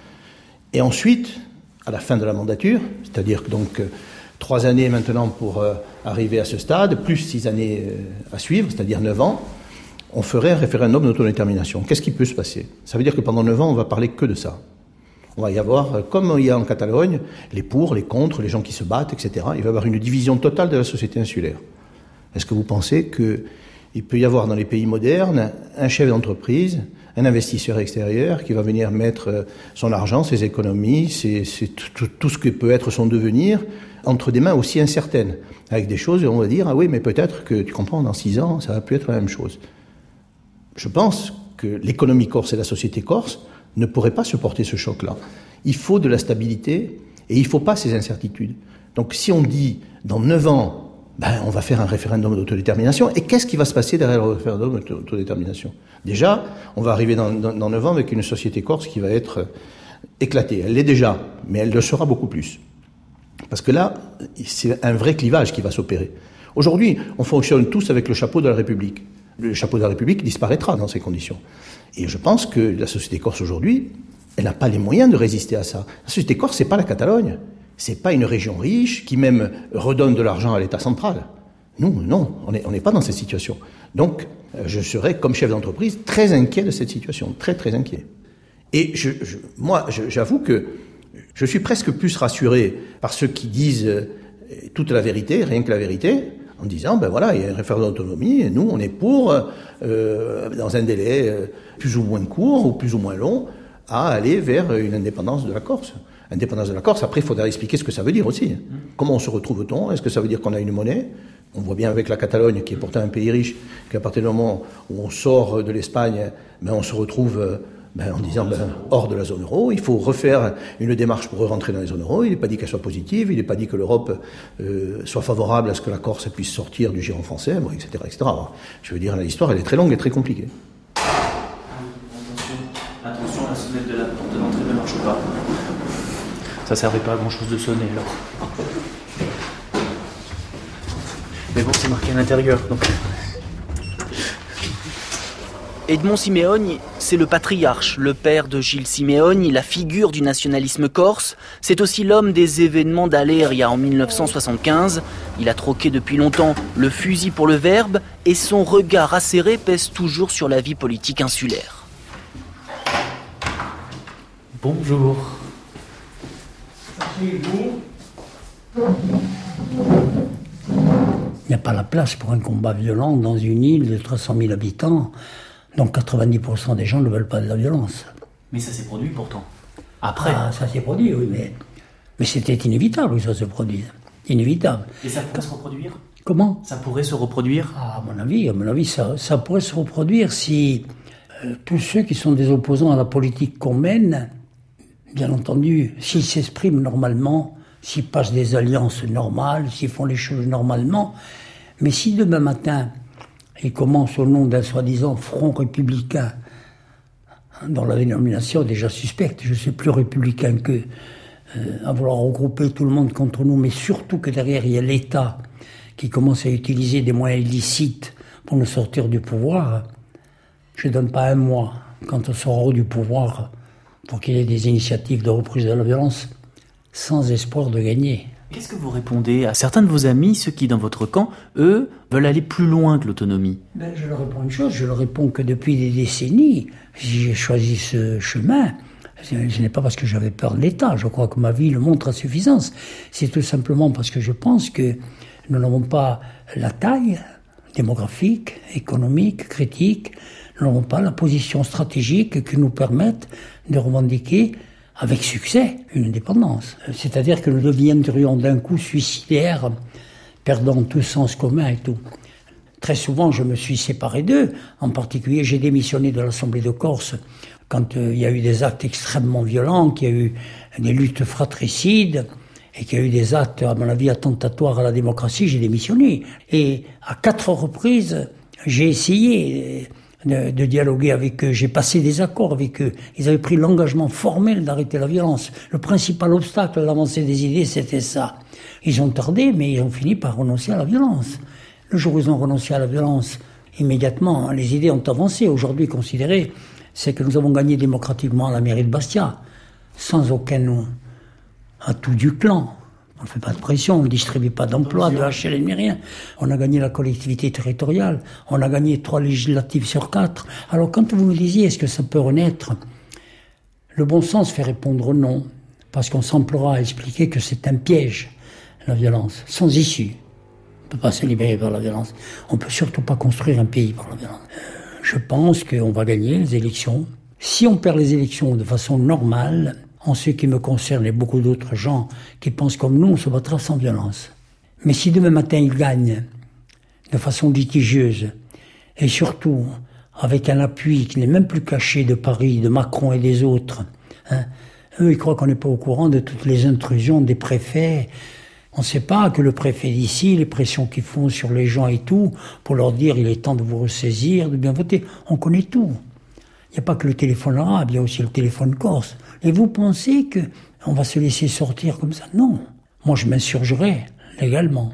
Et ensuite, à la fin de la mandature, c'est-à-dire que donc euh, trois années maintenant pour euh, arriver à ce stade, plus six années euh, à suivre, c'est-à-dire neuf ans, on ferait un référendum d'autodétermination. Qu'est-ce qui peut se passer ? Ça veut dire que pendant neuf ans, on va parler que de ça. On va y avoir, euh, comme il y a en Catalogne, les pour, les contre, les gens qui se battent, et cetera. Il va y avoir une division totale de la société insulaire. Est-ce que vous pensez qu'il peut y avoir dans les pays modernes un chef d'entreprise, un investisseur extérieur qui va venir mettre son argent, ses économies, ses, ses, tout, tout ce que peut être son devenir, entre des mains aussi incertaines, avec des choses, on va dire, ah oui, mais peut-être que, tu comprends, dans six ans, ça va plus être la même chose. Je pense que l'économie corse et la société corse ne pourraient pas supporter ce choc-là. Il faut de la stabilité et il ne faut pas ces incertitudes. Donc si on dit, dans neuf ans, ben, on va faire un référendum d'autodétermination. Et qu'est-ce qui va se passer derrière le référendum d'autodétermination ? Déjà, on va arriver dans, dans, dans neuf ans avec une société corse qui va être éclatée. Elle l'est déjà, mais elle le sera beaucoup plus. Parce que là, c'est un vrai clivage qui va s'opérer. Aujourd'hui, on fonctionne tous avec le chapeau de la République. Le chapeau de la République disparaîtra dans ces conditions. Et je pense que la société corse aujourd'hui, elle n'a pas les moyens de résister à ça. La société corse, c'est pas la Catalogne. C'est pas une région riche qui même redonne de l'argent à l'État central. Nous, non, on n'est on n'est pas dans cette situation. Donc, je serais, comme chef d'entreprise, très inquiet de cette situation, très très inquiet. Et je, je, moi, je, j'avoue que je suis presque plus rassuré par ceux qui disent euh, toute la vérité, rien que la vérité, en disant, ben voilà, il y a un référendum d'autonomie, et nous, on est pour, euh, dans un délai euh, plus ou moins court ou plus ou moins long, à aller vers une indépendance de la Corse. Indépendance de la Corse, après, il faudra expliquer ce que ça veut dire aussi. Comment on se retrouve-t-on ? Est-ce que ça veut dire qu'on a une monnaie ? On voit bien avec la Catalogne, qui est pourtant un pays riche, qu'à partir du moment où on sort de l'Espagne, ben on se retrouve ben, en disant ben, hors de la zone euro. Il faut refaire une démarche pour rentrer dans la zone euro. Il n'est pas dit qu'elle soit positive, il n'est pas dit que l'Europe euh, soit favorable à ce que la Corse puisse sortir du giron français, bon, et cetera, et cetera. Je veux dire, l'histoire, elle est très longue et très compliquée. Attention, la sonnette de la porte d'entrée ne marche pas. Ça servait pas à grand chose de sonner là. Mais bon, c'est marqué à l'intérieur, donc. Edmond Simeoni, c'est le patriarche, le père de Gilles Simeoni, la figure du nationalisme corse. C'est aussi l'homme des événements d'Aléria en mille neuf cent soixante-quinze. Il a troqué depuis longtemps le fusil pour le verbe et son regard acéré pèse toujours sur la vie politique insulaire. Bonjour. Il n'y a pas la place pour un combat violent dans une île de trois cent mille habitants, dont quatre-vingt-dix pour cent des gens ne veulent pas de la violence. Mais ça s'est produit pourtant. Après. Ah, ça s'est produit, oui, mais, mais c'était inévitable que ça se produise. Inévitable. Et ça pourrait se reproduire ? Comment ? Ça pourrait se reproduire ? Ah, à mon avis, à mon avis ça, ça pourrait se reproduire si euh, tous ceux qui sont des opposants à la politique qu'on mène, bien entendu, s'ils s'expriment normalement, s'ils passent des alliances normales, s'ils font les choses normalement, mais si demain matin, ils commencent au nom d'un soi-disant front républicain, dont la dénomination est déjà suspecte, je suis plus républicain qu'eux, euh, à vouloir regrouper tout le monde contre nous, mais surtout que derrière il y a l'État qui commence à utiliser des moyens illicites pour nous sortir du pouvoir, je ne donne pas un mois, quand on sera du pouvoir, pour qu'il y ait des initiatives de reprise de la violence, sans espoir de gagner. Qu'est-ce que vous répondez à certains de vos amis, ceux qui, dans votre camp, eux, veulent aller plus loin que l'autonomie ? Ben, je leur réponds une chose, je leur réponds que depuis des décennies, si j'ai choisi ce chemin, ce n'est pas parce que j'avais peur de l'État, je crois que ma vie le montre à suffisance. C'est tout simplement parce que je pense que nous n'avons pas la taille démographique, économique, critique, nous n'avons pas la position stratégique qui nous permette de revendiquer avec succès une indépendance. C'est-à-dire que nous deviendrions d'un coup suicidaires, perdant tout sens commun et tout. Très souvent, je me suis séparé d'eux. En particulier, j'ai démissionné de l'Assemblée de Corse quand euh, il y a eu des actes extrêmement violents, qu'il y a eu des luttes fratricides, et qu'il y a eu des actes, à mon avis, attentatoires à la démocratie, j'ai démissionné. Et à quatre reprises, j'ai essayé de, de dialoguer avec eux, j'ai passé des accords avec eux. Ils avaient pris l'engagement formel d'arrêter la violence. Le principal obstacle à l'avancée des idées, c'était ça. Ils ont tardé, mais ils ont fini par renoncer à la violence. Le jour où ils ont renoncé à la violence, immédiatement, les idées ont avancé. Aujourd'hui, considéré, c'est que nous avons gagné démocratiquement la mairie de Bastia, sans aucun atout du clan. On ne fait pas de pression, on ne distribue pas d'emplois, de H L M, ni rien. On a gagné la collectivité territoriale, on a gagné trois législatives sur quatre. Alors quand vous me disiez, est-ce que ça peut renaître? Le bon sens fait répondre non, parce qu'on s'emploiera à expliquer que c'est un piège, la violence, sans issue. On ne peut pas se libérer par la violence. On ne peut surtout pas construire un pays par la violence. Je pense qu'on va gagner les élections. Si on perd les élections de façon normale, en ce qui me concerne et beaucoup d'autres gens qui pensent comme nous, on se battra sans violence. Mais si demain matin ils gagnent de façon litigieuse, et surtout avec un appui qui n'est même plus caché de Paris, de Macron et des autres, hein, eux ils croient qu'on n'est pas au courant de toutes les intrusions des préfets. On ne sait pas que le préfet d'ici, les pressions qu'ils font sur les gens et tout, pour leur dire il est temps de vous ressaisir, de bien voter, on connaît tout. Il n'y a pas que le téléphone arabe, il y a aussi le téléphone corse. Et vous pensez qu'on va se laisser sortir comme ça? Non. Moi, je m'insurgerai légalement.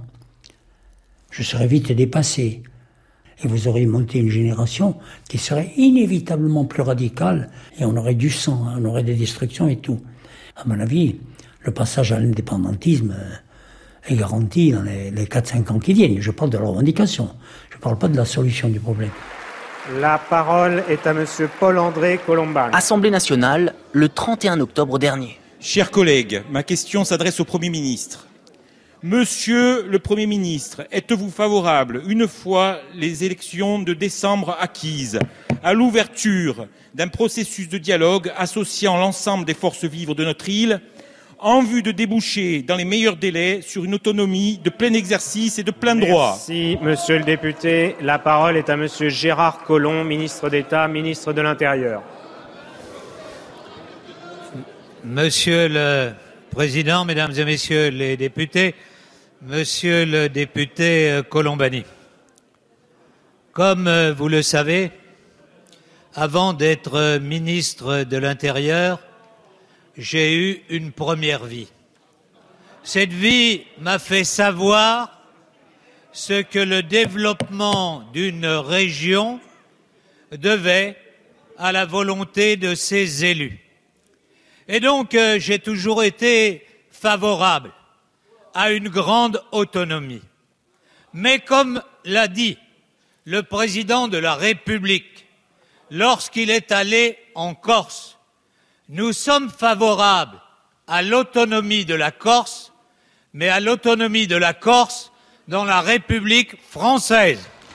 Je serais vite dépassé. Et vous auriez monté une génération qui serait inévitablement plus radicale. Et on aurait du sang, on aurait des destructions et tout. À mon avis, le passage à l'indépendantisme est garanti dans les, les quatre cinq ans qui viennent. Je parle de la revendication. Je ne parle pas de la solution du problème. La parole est à monsieur Paul-André Colombani. Assemblée nationale, le trente et un octobre dernier. Chers collègues, ma question s'adresse au Premier ministre. Monsieur le Premier ministre, êtes-vous favorable, une fois les élections de décembre acquises, à l'ouverture d'un processus de dialogue associant l'ensemble des forces vives de notre île, en vue de déboucher dans les meilleurs délais sur une autonomie de plein exercice et de plein droit? Merci, monsieur le député. La parole est à monsieur Gérard Collomb, ministre d'État, ministre de l'Intérieur. Monsieur le Président, Mesdames et Messieurs les députés, Monsieur le député Colombani, comme vous le savez, avant d'être ministre de l'Intérieur, j'ai eu une première vie. Cette vie m'a fait savoir ce que le développement d'une région devait à la volonté de ses élus. Et donc, euh, j'ai toujours été favorable à une grande autonomie. Mais comme l'a dit le président de la République lorsqu'il est allé en Corse, nous sommes favorables à l'autonomie de la Corse, mais à l'autonomie de la Corse dans la République française.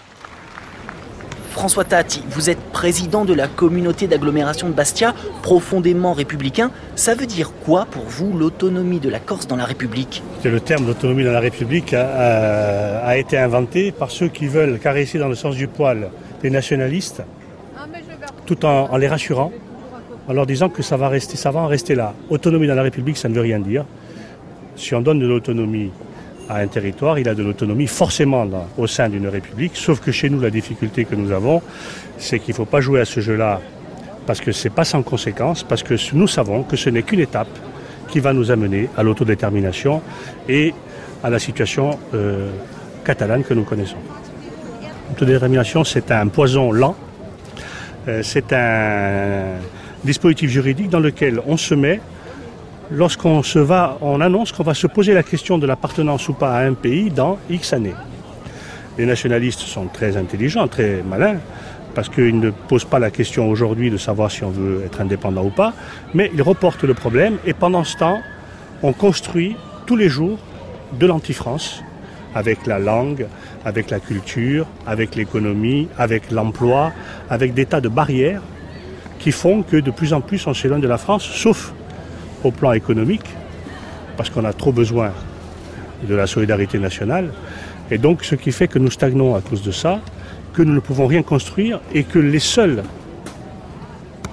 François Tatti, vous êtes président de la communauté d'agglomération de Bastia, profondément républicain. Ça veut dire quoi pour vous, l'autonomie de la Corse dans la République? Le terme d'autonomie dans la République a, a, a été inventé par ceux qui veulent caresser dans le sens du poil les nationalistes, tout en, en les rassurant, en leur disant que ça va rester, ça va en rester là. Autonomie dans la République, ça ne veut rien dire. Si on donne de l'autonomie à un territoire, il a de l'autonomie forcément dans, au sein d'une république, sauf que chez nous, la difficulté que nous avons, c'est qu'il ne faut pas jouer à ce jeu-là parce que ce n'est pas sans conséquence, parce que nous savons que ce n'est qu'une étape qui va nous amener à l'autodétermination et à la situation euh, catalane que nous connaissons. L'autodétermination, c'est un poison lent, euh, c'est un dispositif juridique dans lequel on se met. Lorsqu'on se va, on annonce qu'on va se poser la question de l'appartenance ou pas à un pays dans X années. Les nationalistes sont très intelligents, très malins, parce qu'ils ne posent pas la question aujourd'hui de savoir si on veut être indépendant ou pas, mais ils reportent le problème et pendant ce temps, on construit tous les jours de l'anti-France, avec la langue, avec la culture, avec l'économie, avec l'emploi, avec des tas de barrières qui font que de plus en plus on s'éloigne de la France, sauf au plan économique, parce qu'on a trop besoin de la solidarité nationale, et donc ce qui fait que nous stagnons à cause de ça, que nous ne pouvons rien construire, et que les seuls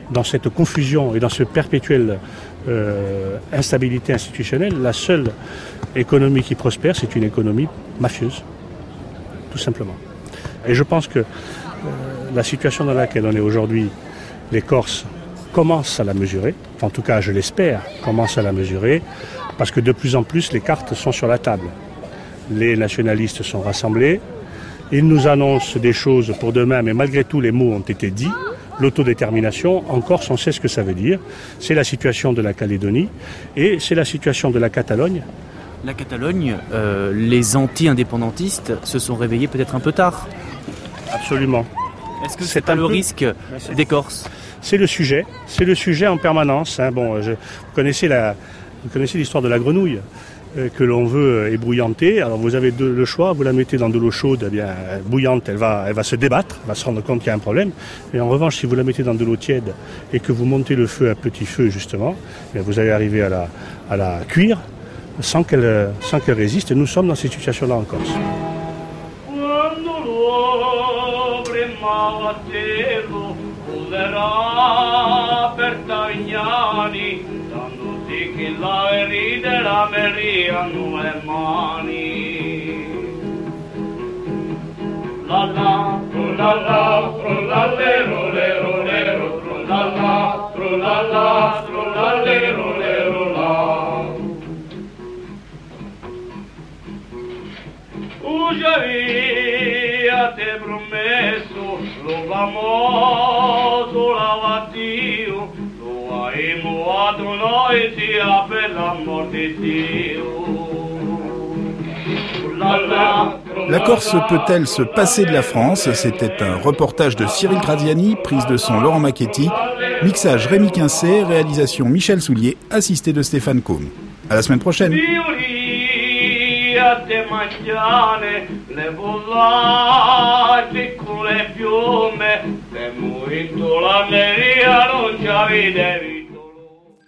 dans cette confusion et dans cette perpétuelle euh, instabilité institutionnelle, la seule économie qui prospère, c'est une économie mafieuse, tout simplement. Et je pense que euh, la situation dans laquelle on est aujourd'hui, les Corses commencent à la mesurer, en tout cas je l'espère, commencent à la mesurer, parce que de plus en plus les cartes sont sur la table. Les nationalistes sont rassemblés, ils nous annoncent des choses pour demain, mais malgré tout les mots ont été dits. L'autodétermination, en Corse, on sait ce que ça veut dire. C'est la situation de la Calédonie et c'est la situation de la Catalogne. La Catalogne, euh, les anti-indépendantistes se sont réveillés peut-être un peu tard. Absolument. Est-ce que c'est, c'est pas le peu... risque des Corses ? C'est le sujet, c'est le sujet en permanence. Hein. Bon, je, vous connaissez la, vous connaissez l'histoire de la grenouille euh, que l'on veut ébouillanter. Alors vous avez deux, le choix, vous la mettez dans de l'eau chaude, eh bien bouillante, elle va, elle va se débattre, elle va se rendre compte qu'il y a un problème. Et en revanche, si vous la mettez dans de l'eau tiède et que vous montez le feu à petit feu justement, eh bien, vous allez arriver à la, à la cuire sans qu'elle, sans qu'elle résiste. Et nous sommes dans cette situation-là en Corse. Userà per Tavignani, dandosi che la veride la meriano le mani. La la, la la, la lero lero lero, la la, la la, la lero lero la. Ujavi te promesso, lo famoso lavadio, lo aimo ad noi sia per l'amor di Dio. La Corse peut-elle se passer de la France ? C'était un reportage de Cyril Graziani, prise de son Laurent Macchetti, mixage Rémi Quincet, réalisation Michel Soulier, assisté de Stéphane Combe. À la semaine prochaine. Te mangiane, le bollate, piccole piume, se muito la neria non ci avevi.